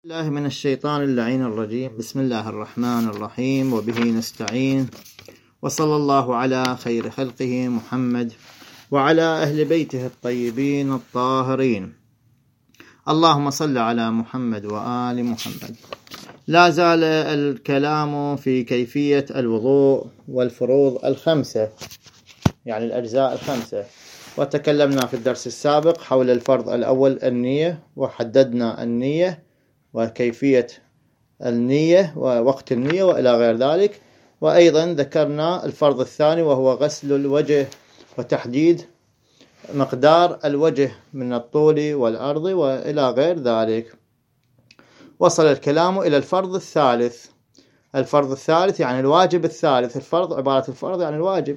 الله من الشيطان اللعين الرجيم. بسم الله الرحمن الرحيم، وبه نستعين، وصلى الله على خير خلقه محمد وعلى أهل بيته الطيبين الطاهرين. اللهم صل على محمد وآل محمد. لا زال الكلام في كيفية الوضوء والفروض الخمسة، يعني الأجزاء الخمسة، وتكلمنا في الدرس السابق حول الفرض الأول النية، وحددنا النية وكيفية النية ووقت النية وإلى غير ذلك. وأيضا ذكرنا الفرض الثاني وهو غسل الوجه وتحديد مقدار الوجه من الطول والعرض وإلى غير ذلك. وصل الكلام إلى الفرض الثالث. الفرض الثالث يعني الواجب الثالث. الفرض عبارة الفرض يعني الواجب.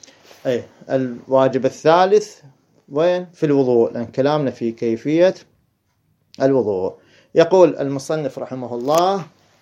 الواجب الثالث وين؟ في الوضوء، لأن كلامنا في كيفية الوضوء. يقول المصنف رحمه الله: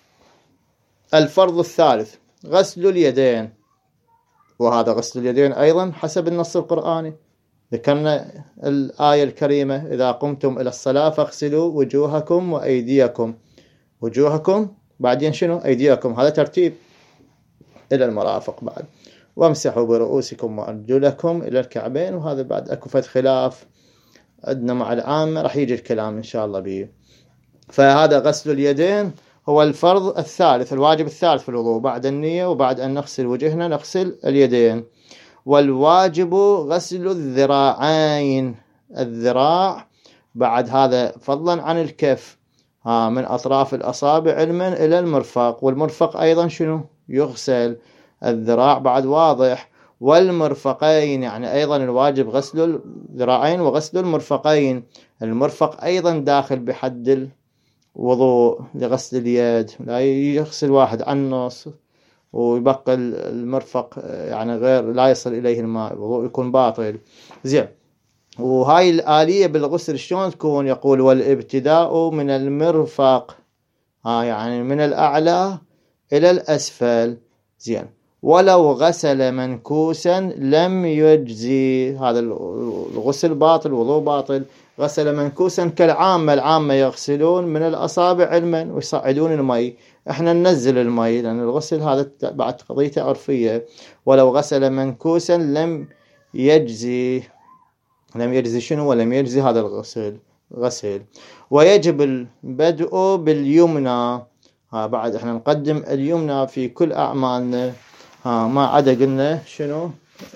الفرض الثالث غسل اليدين. وهذا غسل اليدين أيضا حسب النص القرآني. ذكرنا الآية الكريمة: إذا قمتم إلى الصلاة فاغسلوا وجوهكم وأيديكم. وجوهكم بعدين شنو؟ أيديكم. هذا ترتيب إلى المرافق بعد. وامسحوا برؤوسكم وأرجلكم إلى الكعبين. وهذا بعد أكو فد خلاف عندنا مع العامة، رح يجي الكلام إن شاء الله به. فهذا غسل اليدين هو الفرض الثالث، الواجب الثالث في الوضوء، بعد النية وبعد أن نغسل وجهنا نغسل اليدين. والواجب غسل الذراعين. الذراع بعد هذا فضلا عن الكف، من أطراف الأصابع علما إلى المرفق. والمرفق أيضا شنو؟ يغسل. الذراع بعد واضح. والمرفقين يعني أيضا الواجب غسل الذراعين وغسل المرفقين. المرفق أيضا داخل بحد الوضوء لغسل اليد، لا يغسل واحد عن النص ويبقى المرفق يعني غير لا يصل إليه الماء، الوضوء يكون باطل. زين. وهاي الآلية بالغسل شلون تكون؟ يقول: والابتداء من المرفق، يعني من الأعلى إلى الأسفل. زين. ولو غسل منكوسا لم يجزي. هذا الغسل باطل، الوضوء باطل. غسل منكوسا كالعامة، العامة يغسلون من الأصابع علما ويصعدون المي، احنا ننزل المي لأن الغسل هذا بعد قضية عرفية. ولو غسل منكوسا لم يجزي. لم يجزي شنو؟ ولم يجزي هذا الغسل غسل. ويجب البدء باليمنى. بعد احنا نقدم اليمنى في كل أعمالنا، ما عدا قلنا شنو؟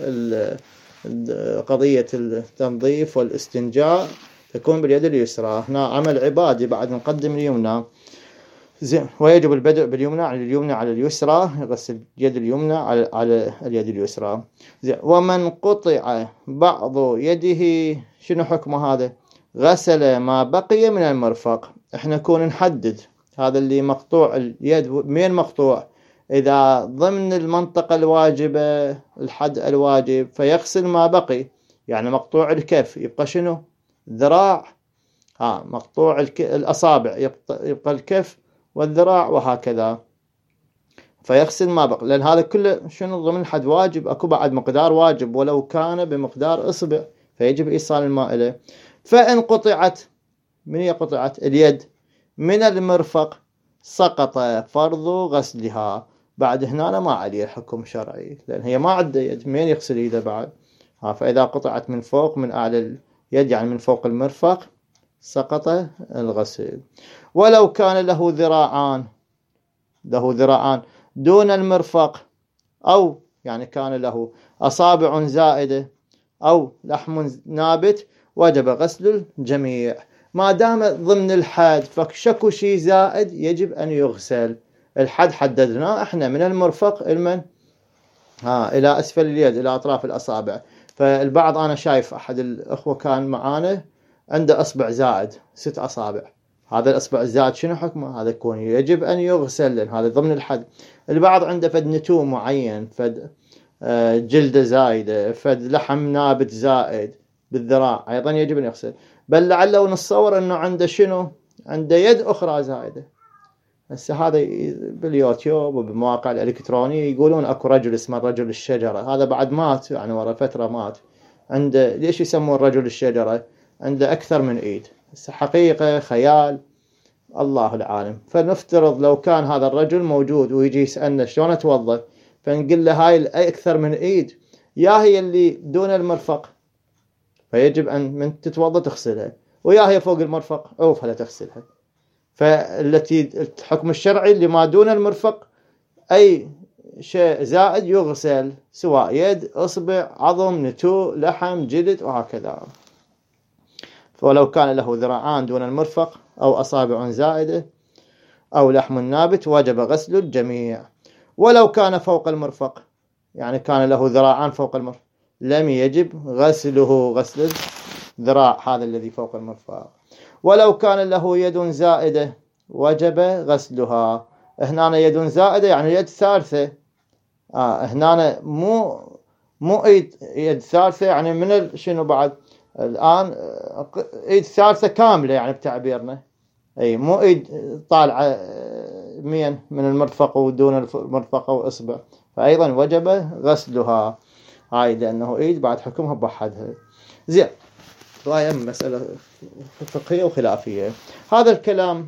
قضية التنظيف والاستنجاء تكون باليد اليسرى. هنا عمل عبادي بعد نقدم اليمنى. زين. ويجب البدء باليمنى على اليمنى على اليسرى، يغسل اليد اليمنى على اليد اليسرى. زين. ومن قطع بعض يده شنو حكمه هذا؟ غسل ما بقي من المرفق. احنا نكون نحدد هذا اللي مقطوع اليد مين مقطوع. إذا ضمن المنطقة الواجبة الحد الواجب فيغسل ما بقي، يعني مقطوع الكف يبقى شنو؟ الذراع. مقطوع الأصابع يبقى الكف والذراع وهكذا، فيغسل ما بقي، لأن هذا كله شنو؟ ضمن حد واجب. أكو بعد مقدار واجب ولو كان بمقدار إصبع، فيجب إيصال الماء له. فإن قطعت، من هي قطعت؟ اليد من المرفق سقط فرض غسلها. بعد هنا ما عليه حكم شرعي، لأن هي ما عندها يد، مين يغسل إذا بعد؟ فإذا قطعت من فوق، من أعلى اليد يعني من فوق المرفق، سقط الغسل. ولو كان له ذراعان دون المرفق، أو يعني كان له أصابع زائدة أو لحم نابت، وجب غسل الجميع. ما دام ضمن الحد، فشكو شيء زائد يجب أن يغسل. الحد حددناه احنا من المرفق إلى أسفل اليد إلى أطراف الأصابع. فالبعض أنا شايف أحد الأخوة كان معانا عنده أصبع زائد 6 أصابع. هذا الأصبع الزائد شنو حكمه؟ هذا يكون يجب أن يغسل، لأن هذا ضمن الحد. البعض عنده فد نتوء معين، فد جلدة زايدة، فد لحم نابت زائد بالذراع، أيضا يجب أن يغسل. بل لعله نتصور أنه عنده شنو؟ عنده يد أخرى زائدة. هسه هذا باليوتيوب وبالمواقع الإلكترونية يقولون أكو رجل اسمه رجل الشجرة، هذا بعد مات، يعني ورا فترة مات. عنده، ليش يسمون رجل الشجرة؟ عنده أكثر من إيد. هسه حقيقة خيال الله العالم. فنفترض لو كان هذا الرجل موجود ويجي يسألنا شلون أتوضأ، فنقول له هاي أكثر من إيد، يا هي اللي دون المرفق فيجب أن من تتوضأ تغسلها، ويا هي فوق المرفق عوفها لا تغسلها. فالتي الحكم الشرعي اللي ما دون المرفق أي شيء زائد يغسل، سواء يد، أصبع، عظم، نتوء، لحم، جلد، وهكذا. ولو كان له ذراعان دون المرفق أو أصابع زائدة أو لحم نابت وجب غسل الجميع. ولو كان فوق المرفق، يعني كان له ذراعان فوق المرفق، لم يجب غسله غسل الذراع هذا الذي فوق المرفق. ولو كان له يد زائدة وجب غسلها. هنا يد زائدة يعني يد ثالثة، هنا مو يد ثالثة يعني من شنو بعد الآن ايد ثالثة كاملة يعني بتعبيرنا، اي مو ايد طالعة من المرفق ودون المرفق واصبع، فايضا وجب غسلها هاي لانه ايد بعد حكمها بوحدها. زين، هاي مسألة فقهية وخلافية. هذا الكلام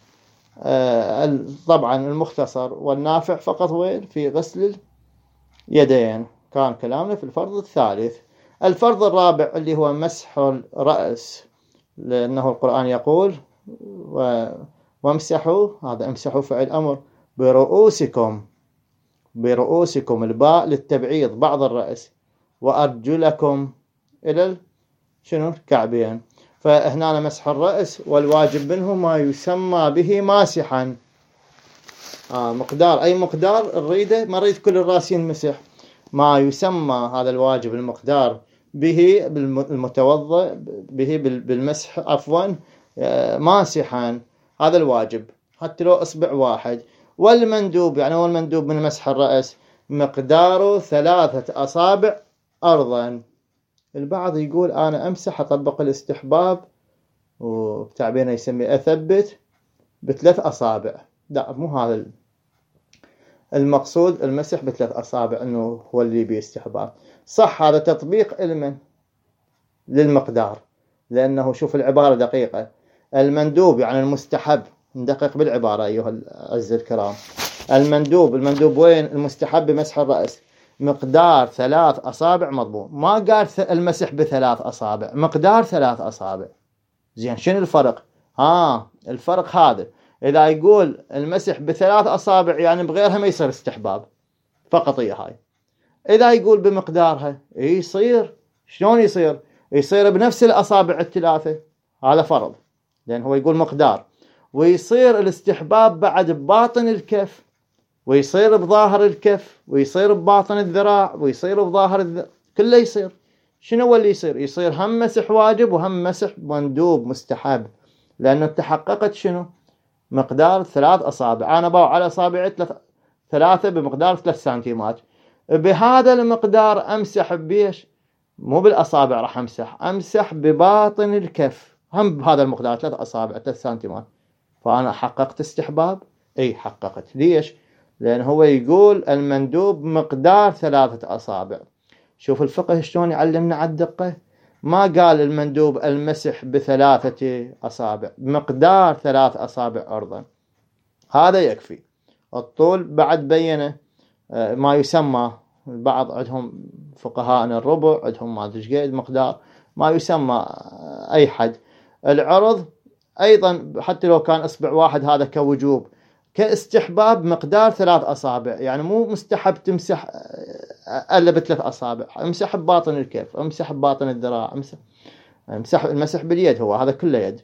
طبعا المختصر والنافع فقط وين في غسل اليدين. كان كلامنا في الفرض الثالث. الفرض الرابع اللي هو مسح الرأس، لأنه القرآن يقول وامسحوا، هذا امسحوا فعل أمر، برؤوسكم الباء للتبعيض بعض الرأس، وأرجلكم إلى شنو الكعبين. فهنا مسح الرأس والواجب منه ما يسمى به ماسحا، مقدار أي مقدار الريدة، ما ريد كل الرأس ينمسح، ما يسمى هذا الواجب المقدار به المتوضأ به بالمسح عفوا ماسحا، هذا الواجب حتى لو إصبع واحد. والمندوب يعني هو المندوب من مسح الرأس مقداره 3 أصابع أرضا. البعض يقول أنا أمسح أطبق الاستحباب وبتعبيرنا يسمي أثبت ب3 أصابع. لا، مو هذا المقصود، المسح ب3 أصابع أنه هو اللي بيستحباب. صح هذا تطبيق علما للمقدار، لأنه شوف العبارة دقيقة، المندوب يعني المستحب، ندقق بالعبارة أيها الأعزة الكرام. المندوب وين؟ المستحب بمسح الرأس مقدار 3 أصابع مضبوط، ما قال المسح ب3 أصابع، مقدار 3 أصابع. زين، شنو الفرق؟ الفرق هذا، إذا يقول المسح ب3 أصابع يعني بغيرها ما يصير استحباب فقط هي هاي. إذا يقول بمقدارها يصير. شلون يصير؟ يصير بنفس الأصابع ال3، هذا فرض لأن هو يقول مقدار، ويصير الاستحباب بعد بباطن الكف، ويصير بظاهر الكف، ويصير بباطن الذراع، ويصير بظاهر كله يصير. شنو هو اللي يصير؟ يصير هم مسح واجب وهم مسح مندوب مستحب، لأنه تحققت شنو؟ مقدار 3 أصابع. أنا باو على أصابعي 3 بمقدار 3 سنتيمات، بهذا المقدار أمسح بيش، مو بالأصابع راح أمسح بباطن الكف هم بهذا المقدار 3 أصابع 3 سنتيمات. فأنا حققت استحباب؟ أي حققت. ليش؟ لأن هو يقول المندوب مقدار 3 أصابع. شوف الفقه شلون يعلمنا على الدقة، ما قال المندوب المسح ب3 أصابع، مقدار 3 أصابع أرضا، هذا يكفي. الطول بعد بينه ما يسمى، البعض عندهم فقهاء الربع، عندهم ما ادري ايش مقدار ما يسمى اي حد. العرض ايضا حتى لو كان اصبع واحد هذا كوجوب، كاستحباب مقدار 3 أصابع، يعني مو مستحب تمسح الا ب3 أصابع، امسح بباطن الكف، امسح بباطن الذراع، امسح المسح باليد، هو هذا كله يد.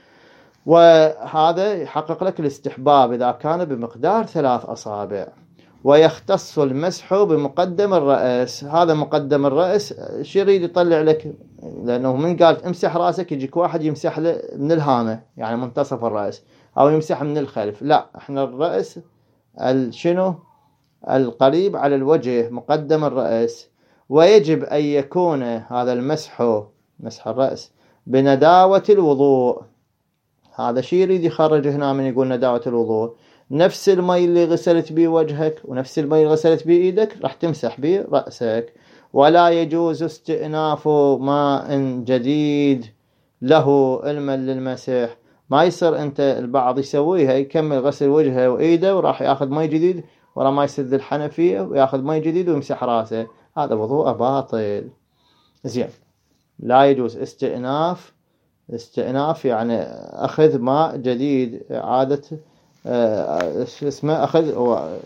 وهذا يحقق لك الاستحباب إذا كان بمقدار 3 أصابع. ويختص المسح بمقدم الرأس. هذا مقدم الرأس شو يريد يطلع لك؟ لأنه من قال امسح رأسك يجيك واحد يمسح له من الهامة يعني منتصف الرأس، أو يمسح من الخلف. لا، احنا الرأس شنو القريب على الوجه مقدم الرأس. ويجب أن يكون هذا المسح، مسح الرأس، بنداوة الوضوء. هذا شيء يريد يخرج هنا من يقول نداوة الوضوء، نفس المي اللي غسلت به وجهك ونفس المي اللي غسلت به ايدك راح تمسح به رأسك. ولا يجوز استئناف ماء جديد له علما للمسح، ما يصير أنت البعض يسويها يكمل غسل وجهه وإيده وراح ياخذ مي جديد ورا ما يسد الحنفية وياخذ مي جديد ويمسح راسه، هذا وضوءه باطل. زين، لا يجوز استئناف يعني أخذ ماء جديد، إعادة اسمه أخذ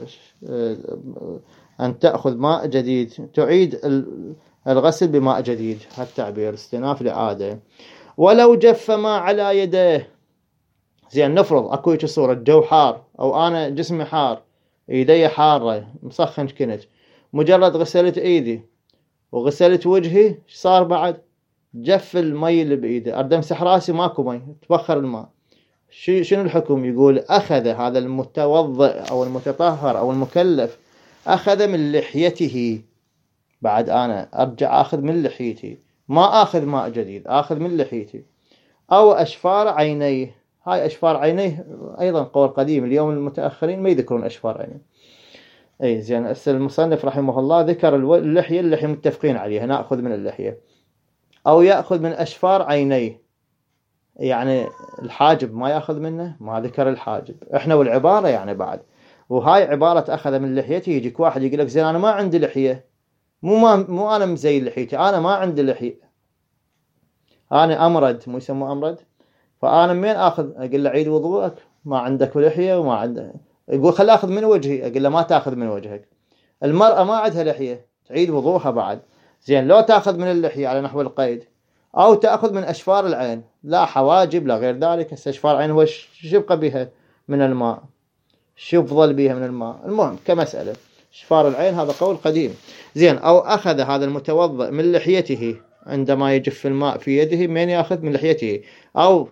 أن تأخذ ماء جديد، تعيد الغسل بماء جديد، هالتعبير استئناف الإعادة. ولو جف ما على يديه، زين نفرض اكو هيك صورة الجو حار او انا جسمي حار، ايدي حارة مسخن كنت، مجرد غسلت ايدي وغسلت وجهي، ايش صار بعد؟ جف المي اللي بايدي، اريد امسح راسي ماكو مي، تبخر الماء، شنو الحكم؟ يقول اخذ هذا المتوضئ او المتطهر او المكلف اخذ من لحيته، بعد انا ارجع اخذ من لحيتي، ما اخذ ماء جديد، اخذ من لحيتي. او اشفار عينيه، هاي اشفار عينيه ايضا قول قديم، اليوم المتاخرين ما يذكرون اشفار عينيه. اي زين، المصنف رحمه الله ذكر اللحيه متفقين عليها، ناخذ من اللحيه. او ياخذ من اشفار عينيه، يعني الحاجب ما ياخذ منه، ما ذكر الحاجب، احنا والعباره يعني بعد. وهاي عباره اخذ من لحيته، يجيك واحد يقول لك زين انا ما عندي لحيه، مو انا مزين لحيتي، انا ما عندي لحيه، انا امرد، مو يسموه امرد، فانا منين اخذ؟ اقول له عيد وضوءك، ما عندك لحيه وما عندك. يقول خل اخذ من وجهي، اقول له ما تاخذ من وجهك، المرأة ما عندها لحيه تعيد وضوءها بعد. زين، لو تاخذ من اللحيه على نحو القيد، او تاخذ من اشفار العين، لا حواجب لا غير ذلك، اشفار العين هو شو يبقى بها من الماء، شو يفضل بها من الماء، المهم كمسألة اشفار العين هذا قول قديم. زين، او اخذ هذا المتوضئ من لحيته عندما يجف الماء في يده، من ياخذ من لحيته، او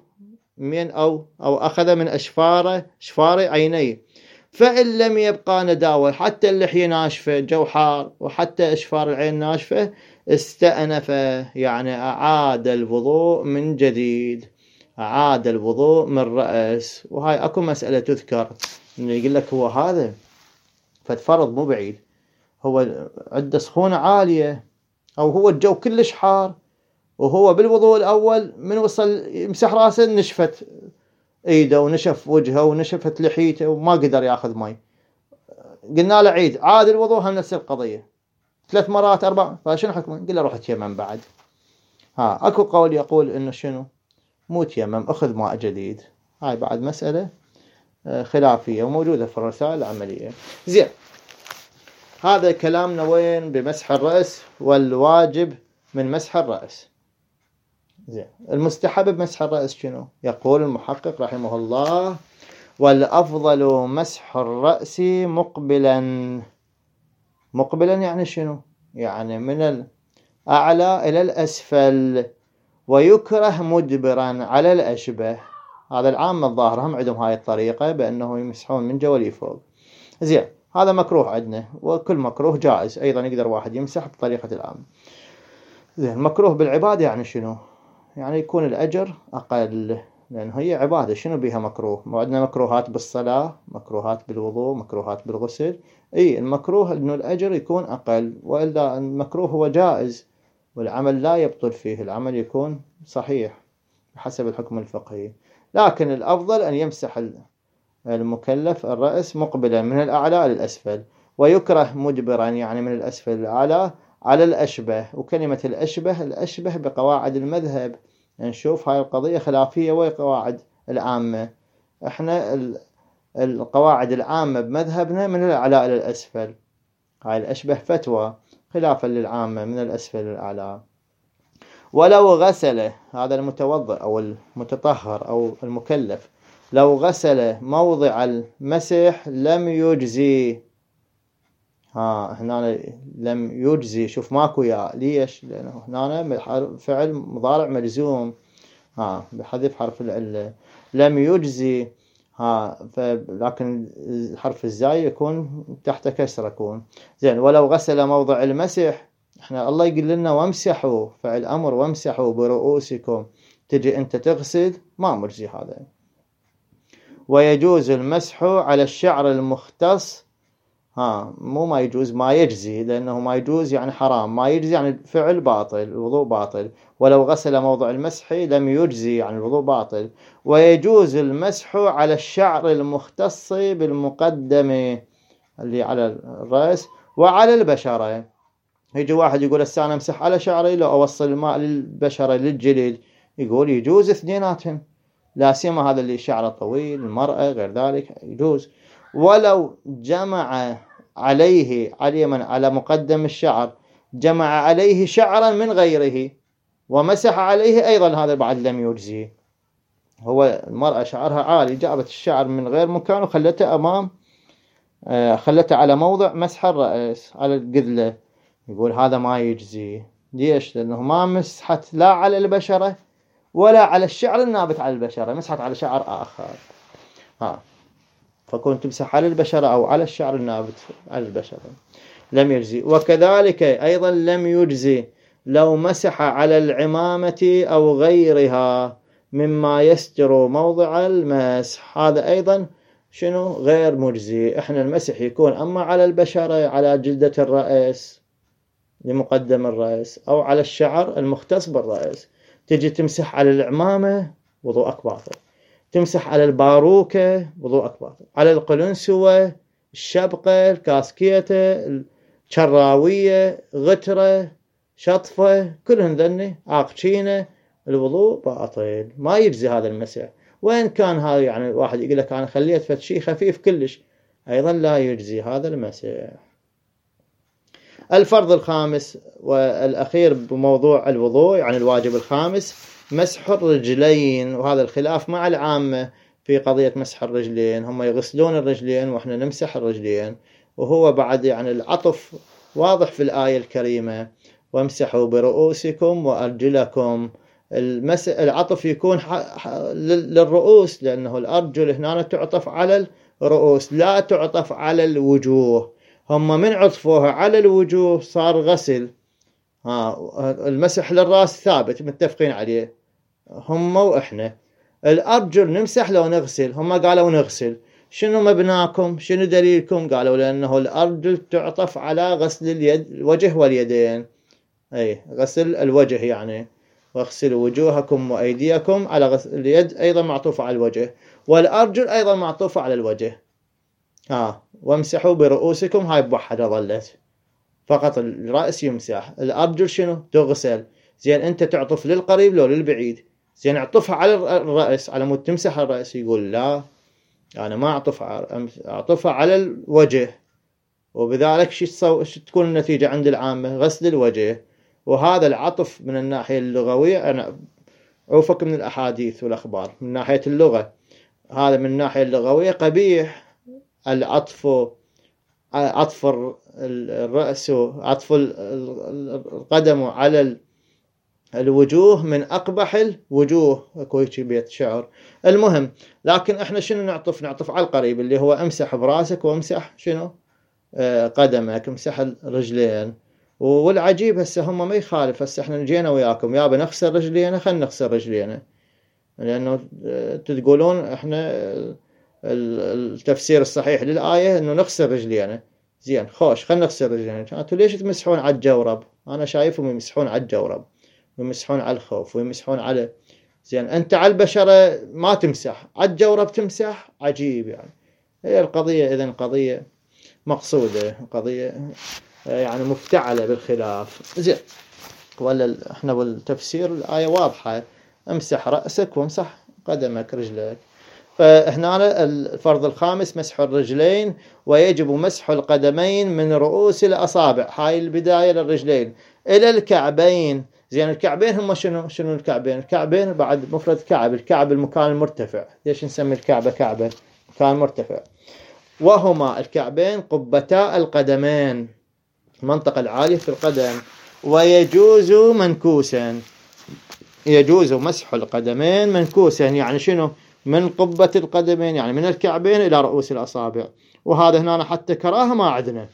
اخذ من اشفار عينيه، فان لم يبقى نداوة، حتى اللحية ناشفة جو حار وحتى اشفار العين ناشفة، استأنف، يعني اعاد الوضوء من جديد، اعاد الوضوء من رأس. وهاي اكو مسألة تذكر، انه يقول لك هو هذا فتفرض مو بعيد، هو عنده سخونة عالية او هو الجو كلش حار، وهو بالوضوء الأول من وصل يمسح راسه نشفت ايده ونشف وجهه ونشفت لحيته وما قدر ياخذ مي، قلنا له عيد، عاد الوضوء هم نفس القضية 3 مرات 4، فشنو حكمه؟ قل له روح تيمم بعد. اكو قول يقول انه شنو؟ مو تيمم، اخذ ماء جديد. هاي بعد مسألة خلافية وموجودة في الرسائل العملية. زين، هذا كلامنا وين؟ بمسح الرأس والواجب من مسح الرأس. زين، المستحب بمسح الرأس شنو؟ يقول المحقق رحمه الله: والأفضل مسح الرأس مقبلا. مقبلا يعني شنو؟ يعني من الأعلى إلى الأسفل، ويكره مدبرا على الأشبه. هذا العامة الظاهر هم عندهم هاي الطريقة بأنه يمسحون من جولي فوق. زين، هذا مكروه عندنا، وكل مكروه جائز أيضا، يقدر واحد يمسح بطريقة العام. زين، مكروه بالعبادة يعني شنو؟ يعني يكون الأجر أقل، لأن هي عبادة، شنو بيها مكروه؟ وعندنا مكروهات بالصلاة، مكروهات بالوضوء، مكروهات بالغسل. المكروه إنه الأجر يكون أقل، وإلا المكروه هو جائز والعمل لا يبطل فيه، العمل يكون صحيح بحسب الحكم الفقهي. لكن الأفضل أن يمسح المكلف الرأس مقبلا من الأعلى للأسفل، ويكره مدبرا يعني من الأسفل للأعلى على الأشبه. وكلمة الأشبه بقواعد المذهب، نشوف هاي القضية خلافية والقواعد العامة. احنا القواعد العامة بمذهبنا من الأعلى إلى الأسفل، هاي الأشبه فتوى خلافا للعامة من الأسفل للأعلى. ولو غسل هذا المتوضئ أو المتطهر أو المكلف، لو غسل موضع المسح لم يجزي. هنا لم يجزي، شوف ماكو يا، ليش؟ لأنه هنا فعل مضارع مجزوم، بحذف حرف العلة، لم يجزي. لكن حرف الزاي يكون تحت كسر يكون. زين، ولو غسل موضع المسح، احنا الله يقول لنا وامسحوا، فعل أمر، وامسحوا برؤوسكم، تجي انت تغسل، ما مجزي هذا. ويجوز المسح على الشعر المختص، مو ما يجوز، ما يجزي، لأنه ما يجوز يعني حرام، ما يجزي يعني فعل باطل، الوضوء باطل. ولو غسل موضع المسح لم يجزي يعني الوضوء باطل. ويجوز المسح على الشعر المختص بالمقدمة اللي على الرأس وعلى البشرة. يجي واحد يقول هسه أنا أمسح على شعري لو أوصل الماء للبشرة للجلد، يقول يجوز اثنيناتهم، لا سيما هذا اللي شعره طويل، المرأة غير ذلك يجوز. ولو جمع عليه على مقدم الشعر، جمع عليه شعرا من غيره ومسح عليه أيضا، هذا بعد لم يجزي. هو المرأة شعرها عالي، جابت الشعر من غير مكان وخلته أمام، خلته على موضع مسح الرأس على القذلة، يقول هذا ما يجزي. ليش؟ لأنه ما مسحت لا على البشرة ولا على الشعر النابت على البشرة، مسحت على شعر آخر. فكنت تمسح على البشرة أو على الشعر النابت على البشرة لم يجزي. وكذلك أيضا لم يجزي لو مسح على العمامة أو غيرها مما يستر موضع المسح، هذا أيضا شنو غير مجزي. احنا المسح يكون أما على البشرة، على جلدة الرأس لمقدم الرأس، أو على الشعر المختص بالرأس. تجي تمسح على العمامة وضوءك باطل، تمسح على الباروكة وضوءك باطل، على القلنسوة، الشبقة، الكاسكيتة، الشراوية، غترة، شطفة، كلهن ذني عاقشينة، الوضوء باطل، ما يجزي هذا المسح. وين كان هذا يعني واحد يقول لك أنا خليت فد شيء خفيف كلش، أيضا لا يجزي هذا المسح. الفرض الخامس والأخير بموضوع الوضوء، يعني الواجب الخامس، مسح الرجلين. وهذا الخلاف مع العامة في قضية مسح الرجلين، هم يغسلون الرجلين وإحنا نمسح الرجلين. وهو بعد يعني العطف واضح في الآية الكريمة، وامسحوا برؤوسكم وأرجلكم. العطف يكون للرؤوس، لأنه الأرجل هنا تعطف على الرؤوس لا تعطف على الوجوه. هم من عطفوها على الوجوه صار غسل. المسح للرأس ثابت متفقين عليه هم وإحنا. الأرجل نمسح لو نغسل، هم قالوا نغسل. شنو مبناكم؟ شنو دليلكم؟ قالوا لأنه الأرجل تعطف على غسل الوجه واليدين، أي غسل الوجه يعني واغسلوا وجوهكم وأيديكم، على غسل اليد أيضا معطوفة على الوجه، والأرجل أيضا معطوفة على الوجه. وامسحوا برؤوسكم، هاي بوحدة ظلت، فقط الرأس يمسح. الأرجل شنو؟ تغسل. زين أنت تعطف للقريب لو للبعيد؟ زين اعطفها على الرأس على مود تمسح الرأس. يقول لا أنا ما أعطفها على الوجه. وبذلك شو تكون النتيجة عند العامة؟ غسل الوجه. وهذا العطف من الناحية اللغوية، أنا عوفك من الأحاديث والأخبار، من ناحية اللغة هذا من الناحية اللغوية قبيح. العطف عطف الرأس وعطف القدم على الوجوه من أقبح الوجوه، كويتشي بيت شعر. المهم، لكن احنا شنو نعطف على القريب اللي هو امسح براسك وامسح شنو قدمك، امسح الرجلين. والعجيب هسه هم ما يخالف، هسه احنا جينا وياكم يابا نغسل رجلينا، خلينا نغسل رجلينا، لأنه تقولون احنا التفسير الصحيح للآية انه نغسل رجلينا. زين خوش، خلينا نغسل رجلينا. انتوا ليش تمسحون على الجورب؟ انا شايفهم يمسحون على الجورب ويمسحون على الخوف ويمسحون على زين. انت على البشرة ما تمسح، على الجورب تمسح. عجيب يعني. هي القضية اذن قضية مقصودة، قضية يعني مفتعلة بالخلاف. زين، ولا احنا بالتفسير الآية واضحة، امسح رأسك وامسح قدمك رجلك. فهنا الفرض الخامس مسح الرجلين، ويجب مسح القدمين من رؤوس الأصابع، هاي البداية للرجلين، إلى الكعبين. زين الكعبين هم شنو الكعبين؟ الكعبين بعد مفرد كعب، الكعب المكان المرتفع. ليش نسمي الكعبة كعبة؟ مكان مرتفع. وهما الكعبين قبتا القدمين، المنطقة العالية في القدم. ويجوز منكوسا، يجوز مسح القدمين منكوسا، يعني شنو؟ من قبة القدمين، يعني من الكعبين إلى رؤوس الأصابع. وهذا هنا حتى كراهة ما عندنا.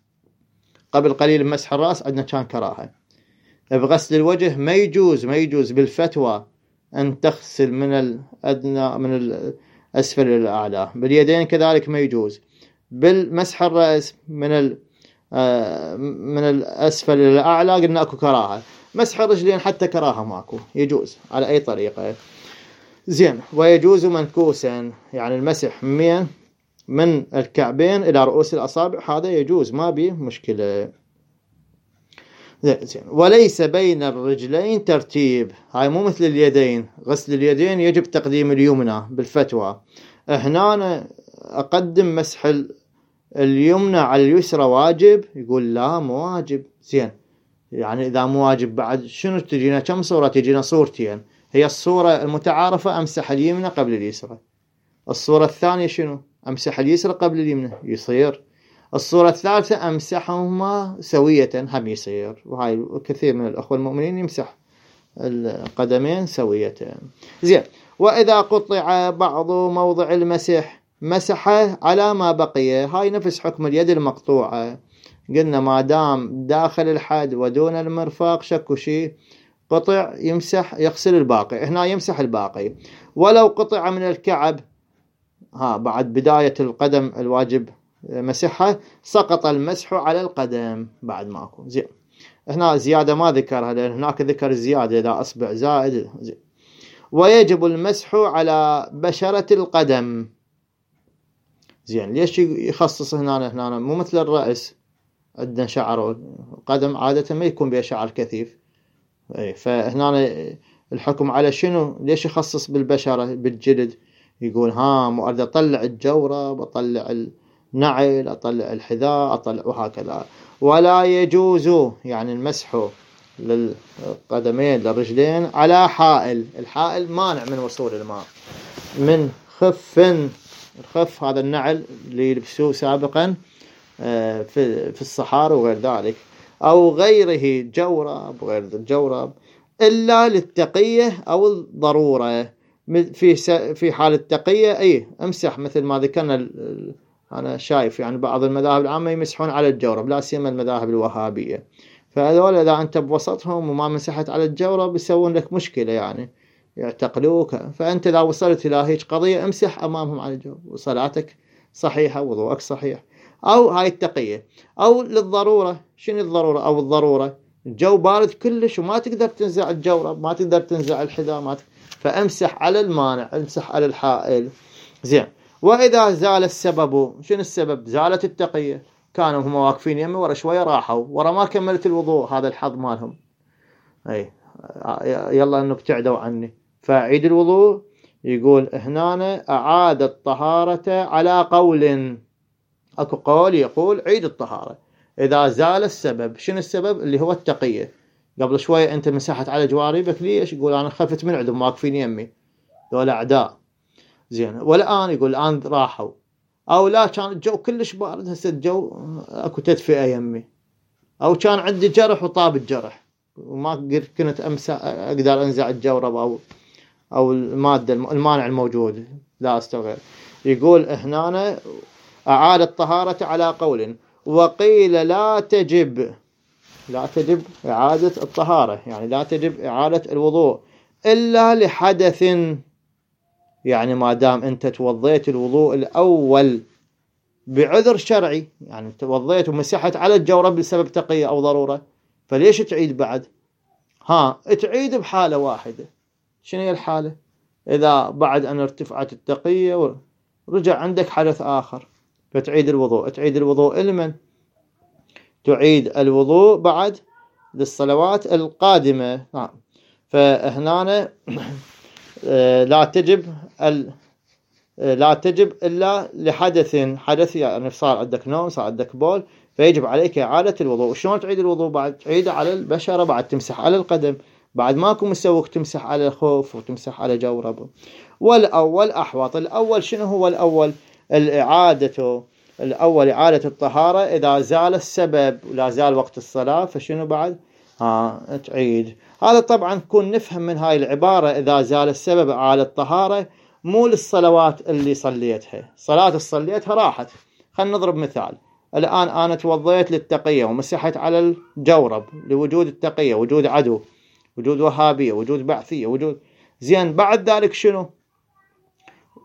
قبل قليل مسح الرأس عندنا كان كراهة. بغسل الوجه ما يجوز بالفتوى أن تغسل من الأدنى من الأسفل إلى الأعلى. باليدين كذلك ما يجوز. بالمسح الرأس من الأسفل إلى الأعلى قلنا أكو كراهة. مسح الرجلين حتى كراهة ماكو، يجوز على أي طريقة. زين. ويجوز منكوسا، يعني المسح من الكعبين إلى رؤوس الأصابع، هذا يجوز ما بيه مشكلة. زين. وليس بين الرجلين ترتيب، هاي مو مثل اليدين، غسل اليدين يجب تقديم اليمنى بالفتوى، هنا أنا أقدم مسح اليمنى على اليسرى واجب؟ يقول لا مو واجب. زين، يعني إذا مو واجب بعد شنو تجينا؟ كم صورة تجينا؟ صورتين. هي الصورة المتعارفة أمسح اليمنى قبل اليسرى. الصورة الثانية شنو؟ أمسح اليسرى قبل اليمنى، يصير. الصورة الثالثة أمسحهما سوية، هم يصير. وهاي كثير من الأخوة المؤمنين يمسح القدمين سوية. زين. وإذا قطع بعض موضع المسح مسحه على ما بقي، هاي نفس حكم اليد المقطوعة، قلنا ما دام داخل الحد ودون المرفق شكو شيء قطع يمسح يغسل الباقي، هنا يمسح الباقي. ولو قطع من الكعب بعد بداية القدم الواجب مسحها، سقط المسح على القدم بعد ماكو. زين. هنا زيادة ما ذكرها لأن هناك ذكر زيادة إذا أصبع زائد. زين. ويجب المسح على بشرة القدم. زين. ليش يخصص هنا مو مثل الرأس عندنا شعر، القدم عادة ما يكون بها شعر كثيف، فهنا الحكم على شنو؟ ليش يخصص بالبشرة بالجلد؟ يقول مو أريد أطلع الجورب، أطلع النعل، أطلع الحذاء، أطلع وهكذا. ولا يجوز يعني المسح للقدمين للرجلين على حائل. الحائل مانع من وصول الماء، من خف. الخف هذا النعل اللي يلبسوه سابقا في الصحارى وغير ذلك، أو غيره جورب وغير الجورب، إلا للتقية أو الضرورة. في حال التقية امسح، مثل ما ذكرنا. أنا شايف يعني بعض المذاهب العامة يمسحون على الجورب، لا سيما المذاهب الوهابية، فهذول إذا أنت بوسطهم وما مسحت على الجورب يسوون لك مشكلة، يعني يعتقلوك. فأنت إذا وصلت إلى هيك قضية امسح أمامهم على الجورب وصلاتك صحيحة وضوءك صحيح. أو هاي التقية. أو للضرورة. شنو الضرورة؟ أو الضرورة الجو بارد كلش وما تقدر تنزع الجورب، ما تقدر تنزع الحذاء، فامسح على المانع، امسح على الحائل. زين. وإذا زال السبب، شنو السبب؟ زالت التقية، كانوا هم واقفين يمي ورا شوية راحوا ورا ما كملت الوضوء، هذا الحظ مالهم، يلا انك تعدوا عني، فعيد الوضوء. يقول هنا أعاد الطهارة على قول. اكو قول يقول عيد الطهارة إذا زال السبب. شنو السبب؟ اللي هو التقية. قبل شوية أنت مسحت على جواربك، ليش؟ يقول أنا خفت من عندهم واقفين يمي دول أعداء. زين. والآن يقول الآن راحوا، أو لا كان الجو كلش بارد، هسه الجو أكو تدفئة يمي، أو كان عندي جرح وطاب الجرح وما كنت أقدر أنزع الجورب أو المادة المانع الموجود لا أستغل. يقول هنا أعاد الطهارة على قول. وقيل لا تجب إعادة الطهارة، يعني لا تجب إعادة الوضوء إلا لحدث، يعني ما دام أنت توضيت الوضوء الأول بعذر شرعي، يعني توضيت ومسحت على الجورب بسبب تقية أو ضرورة، فليش تعيد بعد؟ تعيد بحالة واحدة. شنو هي الحالة؟ إذا بعد أن ارتفعت التقية ورجع عندك حدث آخر، فتعيد الوضوء. تعيد الوضوء لمن؟ تعيد الوضوء بعد للصلوات القادمة. فهنا لا تجب إلا لحدث. يعني صار عندك نوم، صار عندك بول، فيجب عليك إعادة الوضوء. شلون تعيد الوضوء بعد؟ تعيده على البشرة، بعد تمسح على القدم، بعد ماكو مسوك تمسح على الخوف وتمسح على جورب. والأول أحوط. الأول شنو هو الأول؟ الأول إعادة الطهارة إذا زال السبب ولا زال وقت الصلاة، فشنو بعد؟ تعيد. هذا طبعا نكون نفهم من هاي العبارة إذا زال السبب إعادة الطهارة مو للصلوات اللي صليتها، صلاة صليتها راحت. خلينا نضرب مثال. الآن أنا توضيت للتقية ومسحت على الجورب لوجود التقية، وجود عدو، وجود وهابية، وجود بعثية، وجود. زين. بعد ذلك شنو؟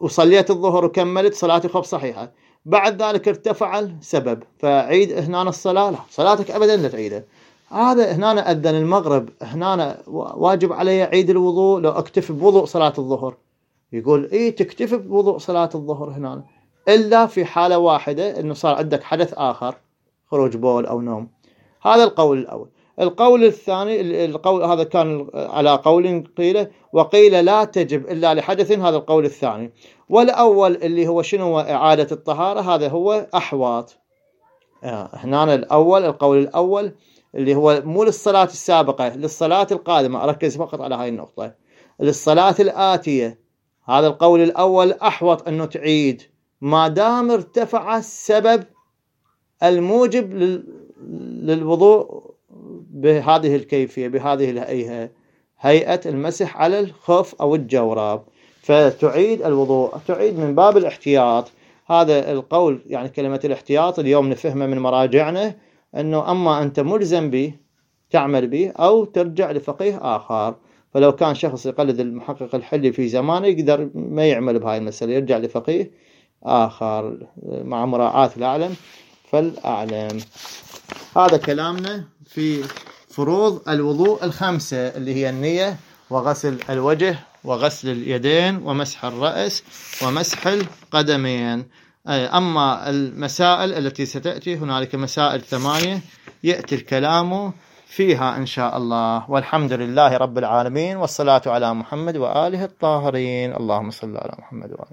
وصليت الظهر وكملت صلاتي خب صحيحة، بعد ذلك ارتفع السبب فعيد هنا الصلاة، لا صلاتك أبدا لا تعيدها. هذا هنا أذن المغرب، هنا واجب علي عيد الوضوء لو أكتفي بوضوء صلاة الظهر؟ يقول إيه تكتفي بوضوء صلاة الظهر هنا، إلا في حالة واحدة إنه صار عندك حدث آخر، خروج بول أو نوم. هذا القول الأول. القول الثاني، القول هذا كان على قول قيل، وقيل لا تجب إلا لحدث، هذا القول الثاني. والأول اللي هو شنو إعادة الطهارة، هذا هو أحواط. هنا الأول، القول الأول اللي هو مو للصلاة السابقة، للصلاة القادمة، أركز فقط على هاي النقطة، للصلاة الآتية. هذا القول الأول أحوط أنه تعيد ما دام ارتفع السبب الموجب للوضوء بهذه الكيفية، بهذه الهيئة، هيئة المسح على الخف أو الجورب، فتعيد الوضوء، تعيد من باب الاحتياط. هذا القول يعني كلمة الاحتياط اليوم نفهمه من مراجعنا، أنه أما أنت ملزم به تعمل به أو ترجع لفقيه آخر. فلو كان شخص يقلد المحقق الحلي في زمانه يقدر ما يعمل بهاي المسألة، يرجع لفقيه آخر مع مراعاة الأعلم فالأعلم. هذا كلامنا في فروض الوضوء الخمسة، اللي هي النية وغسل الوجه وغسل اليدين ومسح الرأس ومسح القدمين. أما المسائل التي ستأتي هنالك مسائل 8 يأتي الكلام فيها إن شاء الله. والحمد لله رب العالمين، والصلاة على محمد وآله الطاهرين. اللهم صل على محمد وآله.